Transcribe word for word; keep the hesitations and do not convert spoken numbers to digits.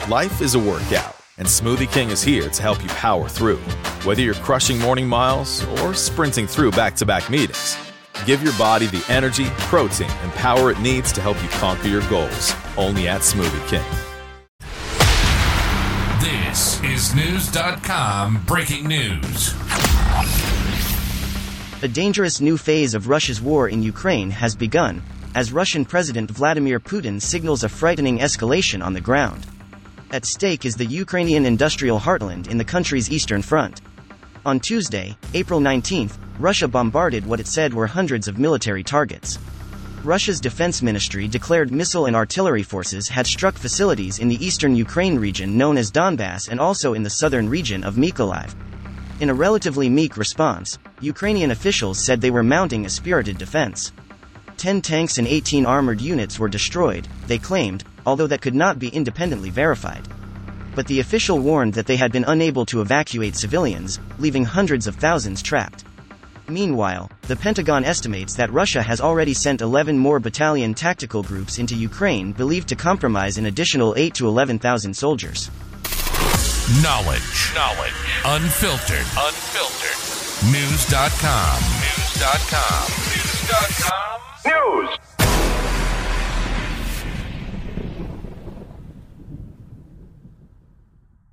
Life is a workout, and Smoothie King is here to help you power through. Whether you're crushing morning miles or sprinting through back-to-back meetings, give your body the energy, protein, and power it needs to help you conquer your goals. Only at Smoothie King. This is News dot com breaking news. A dangerous new phase of Russia's war in Ukraine has begun, as Russian President Vladimir Putin signals a frightening escalation on the ground. At stake is the Ukrainian industrial heartland in the country's eastern front. On Tuesday, April nineteenth, Russia bombarded what it said were hundreds of military targets. Russia's defense ministry declared missile and artillery forces had struck facilities in the eastern Ukraine region known as Donbass and also in the southern region of Mykolaiv. In a relatively meek response, Ukrainian officials said they were mounting a spirited defense. Ten tanks and eighteen armored units were destroyed, they claimed, although that could not be independently verified. But the official warned that they had been unable to evacuate civilians, leaving hundreds of thousands trapped. Meanwhile, the Pentagon estimates that Russia has already sent eleven more battalion tactical groups into Ukraine, believed to comprise an additional eight to eleven thousand soldiers. Knowledge. Knowledge. Unfiltered. Unfiltered. News dot com. News dot com. News dot com. News.